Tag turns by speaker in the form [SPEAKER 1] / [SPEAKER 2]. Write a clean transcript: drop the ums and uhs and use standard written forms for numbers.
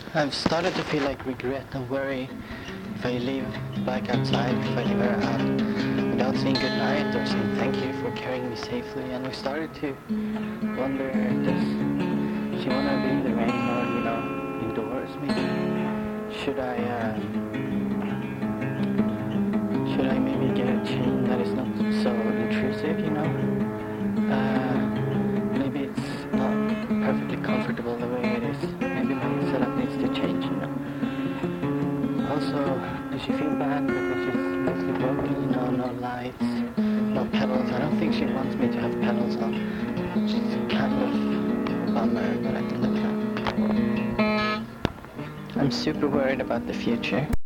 [SPEAKER 1] I've started to feel like regret and worry if I leave back outside, if I leave her out without saying goodnight or saying thank you for carrying me safely. And we started to wonder, does she want to be in the rain or, indoors maybe? Should I maybe get a chain that is not so intrusive, maybe it's not perfectly comfortable the way it is. Maybe my setup needs to change, Also, does she feel bad because she's mostly broken, no lights, no pedals? I don't think she wants me to have pedals on. It's kind of a bummer, but I can live with that. I'm super worried about the future.